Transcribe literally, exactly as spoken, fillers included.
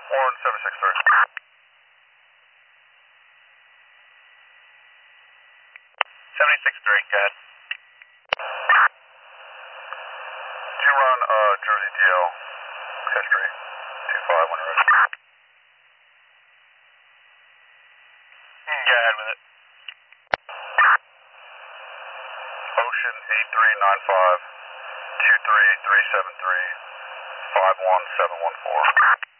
one seven six three. seventy-six three, go ahead. Did you run uh, Jersey D L history? two five when you're ready. You can go ahead with it. Ocean eight three nine five two three three seven three five one seven one four.